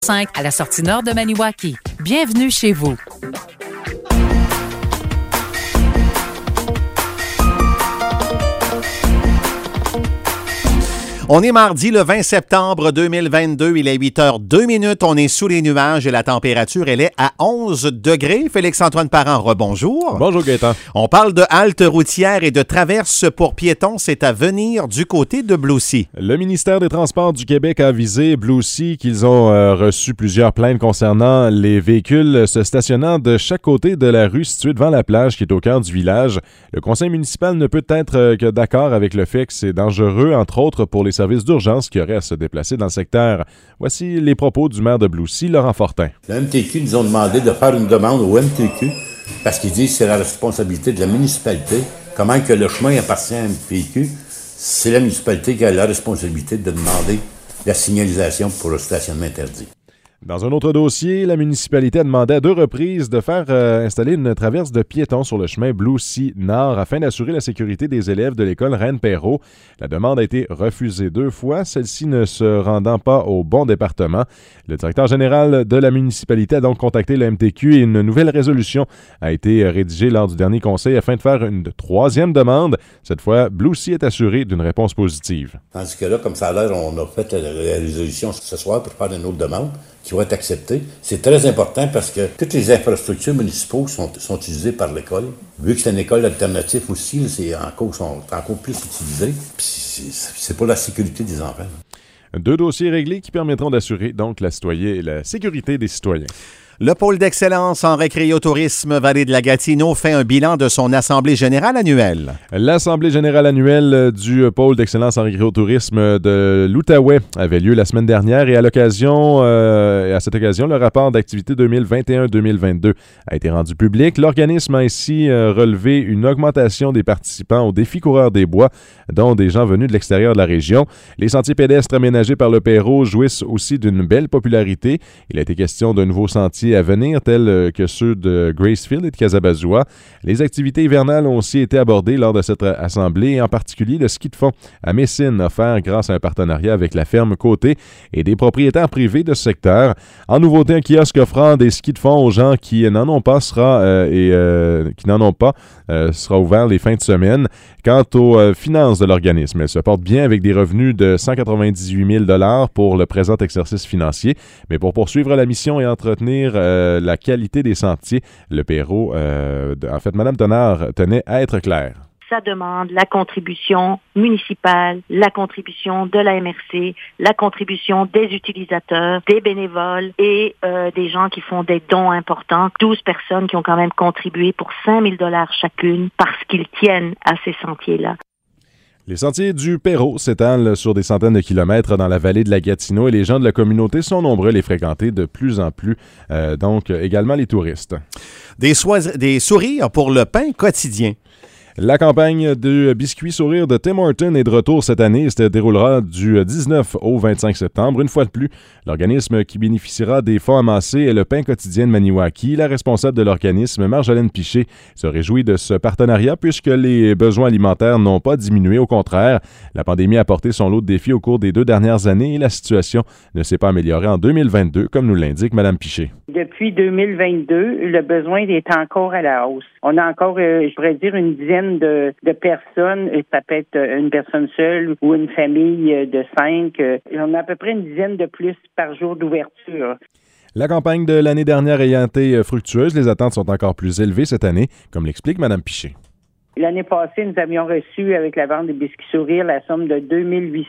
5 à la sortie nord de Maniwaki. Bienvenue chez vous. On est mardi le 20 septembre 2022, il est 8h02. On est sous les nuages et la température, elle est à 11 degrés. Félix-Antoine Parent, rebonjour. Bonjour Gaëtan. On parle de halte routière et de traverse pour piétons, c'est à venir du côté de Blue Sea. Le ministère des Transports du Québec a avisé Blue Sea qu'ils ont reçu plusieurs plaintes concernant les véhicules se stationnant de chaque côté de la rue située devant la plage qui est au cœur du village. Le conseil municipal ne peut être que d'accord avec le fait que c'est dangereux, entre autres pour les services d'urgence qui auraient à se déplacer dans le secteur. Voici les propos du maire de Blue Sea, Laurent Fortin. Le MTQ nous ont demandé de faire une demande au MTQ parce qu'ils disent que c'est la responsabilité de la municipalité. Comment que le chemin appartient à MTQ, c'est la municipalité qui a la responsabilité de demander la signalisation pour le stationnement interdit. Dans un autre dossier, la municipalité a demandé à 2 reprises de faire installer une traverse de piétons sur le chemin Blue Sea Nord afin d'assurer la sécurité des élèves de l'école Reine-Perrot. La demande a été refusée 2 fois, celle-ci ne se rendant pas au bon département. Le directeur général de la municipalité a donc contacté le MTQ et une nouvelle résolution a été rédigée lors du dernier conseil afin de faire une 3e demande. Cette fois, Blue Sea est assuré d'une réponse positive. Tandis que là, comme ça a l'air, on a fait la résolution ce soir pour faire une autre demande qui va être acceptée. C'est très important parce que toutes les infrastructures municipaux sont utilisées par l'école. Vu que c'est une école alternative aussi, sont encore plus utilisées. Puis c'est pour la sécurité des enfants. 2 dossiers réglés qui permettront d'assurer donc la sécurité des citoyens. Le pôle d'excellence en récréotourisme Vallée de la Gatineau fait un bilan de son assemblée générale annuelle. L'assemblée générale annuelle du pôle d'excellence en récréotourisme de l'Outaouais avait lieu la semaine dernière et à cette occasion, le rapport d'activité 2021-2022 a été rendu public. L'organisme a ainsi relevé une augmentation des participants au défi coureur des bois, dont des gens venus de l'extérieur de la région. Les sentiers pédestres aménagés par le Perrot jouissent aussi d'une belle popularité. Il a été question d'un nouveau sentier à venir, tels que ceux de Gracefield et de Casabazua. Les activités hivernales ont aussi été abordées lors de cette assemblée, et en particulier le ski de fond à Messine, offert grâce à un partenariat avec la ferme Côté et des propriétaires privés de ce secteur. En nouveauté, un kiosque offrant des skis de fond aux gens qui n'en ont pas sera ouvert les fins de semaine. Quant aux finances de l'organisme, elle se porte bien avec des revenus de 198 000 pour le présent exercice financier, mais pour poursuivre la mission et entretenir la qualité des sentiers, le Perrot, Mme Tonard tenait à être claire. Ça demande la contribution municipale, la contribution de la MRC, la contribution des utilisateurs, des bénévoles et des gens qui font des dons importants. 12 personnes qui ont quand même contribué pour 5 000 $ chacune parce qu'ils tiennent à ces sentiers-là. Les sentiers du Perrot s'étalent sur des centaines de kilomètres dans la vallée de la Gatineau et les gens de la communauté sont nombreux à les fréquenter de plus en plus, donc également les touristes. Des sourires pour le pain quotidien. La campagne de biscuits sourires de Tim Hortons est de retour cette année et se déroulera du 19 au 25 septembre. Une fois de plus, l'organisme qui bénéficiera des fonds amassés est le pain quotidien de Maniwaki. La responsable de l'organisme, Marjolaine Piché, se réjouit de ce partenariat puisque les besoins alimentaires n'ont pas diminué. Au contraire, la pandémie a apporté son lot de défis au cours des 2 dernières années et la situation ne s'est pas améliorée en 2022, comme nous l'indique Mme Piché. Depuis 2022, le besoin est encore à la hausse. On a encore, je pourrais dire, une dizaine de personnes. Ça peut être une personne seule ou une famille de 5. On a à peu près une dizaine de plus par jour d'ouverture. La campagne de l'année dernière ayant été fructueuse, les attentes sont encore plus élevées cette année, comme l'explique Mme Piché. L'année passée, nous avions reçu, avec la vente des biscuits sourires, la somme de 2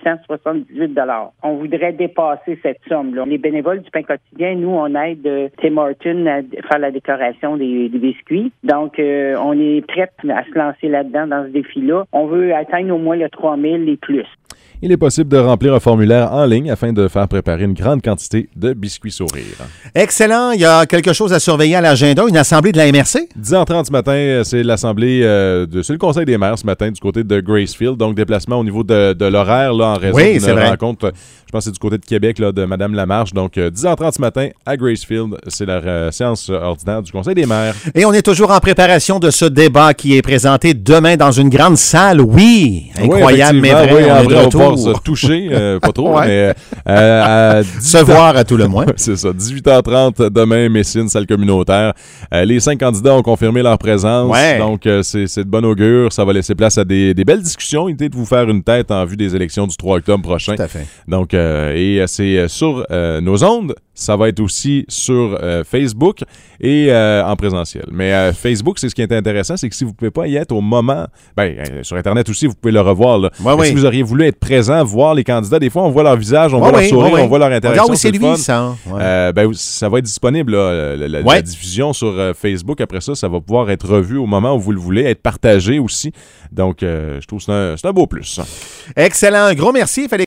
878 $. On voudrait dépasser cette somme-là. Les bénévoles du pain quotidien, nous, on aide Tim Hortons à faire la décoration des biscuits. Donc, on est prêts à se lancer là-dedans, dans ce défi-là. On veut atteindre au moins le 3 000 et plus. Il est possible de remplir un formulaire en ligne afin de faire préparer une grande quantité de biscuits sourires. Excellent. Il y a quelque chose à surveiller à l'agenda, une assemblée de la MRC? 10h30 ce matin, c'est l'assemblée c'est le conseil des maires ce matin du côté de Gracefield. Donc, déplacement au niveau de l'horaire là, en raison d'une rencontre, je pense que c'est du côté de Québec, là, de Mme Lamarche. Donc, 10h30 ce matin à Gracefield, c'est la séance ordinaire du conseil des maires. Et on est toujours en préparation de ce débat qui est présenté demain dans une grande salle. Oui, incroyable, mais vrai. Oui, pouvoir se toucher, pas trop, mais se voir à tout le moins. C'est ça, 18h30 demain, Messine, salle communautaire. Les 5 candidats ont confirmé leur présence, donc c'est de bon augure. Ça va laisser place à des belles discussions, idée de vous faire une tête en vue des élections du 3 octobre prochain. Tout à fait. Donc, et c'est sur nos ondes. Ça va être aussi sur Facebook et en présentiel. Mais Facebook, c'est ce qui est intéressant, c'est que si vous ne pouvez pas y être au moment, sur Internet aussi, vous pouvez le revoir. Là. Si vous auriez voulu être présent, voir les candidats, des fois, on voit leur visage, on voit leur sourire, on voit leur interaction. Regarde, c'est lui, ça. Ça va être disponible, là, la diffusion sur Facebook. Après ça, ça va pouvoir être revu au moment où vous le voulez, être partagé aussi. Donc, je trouve que c'est un beau plus. Excellent. Un gros merci, Félix.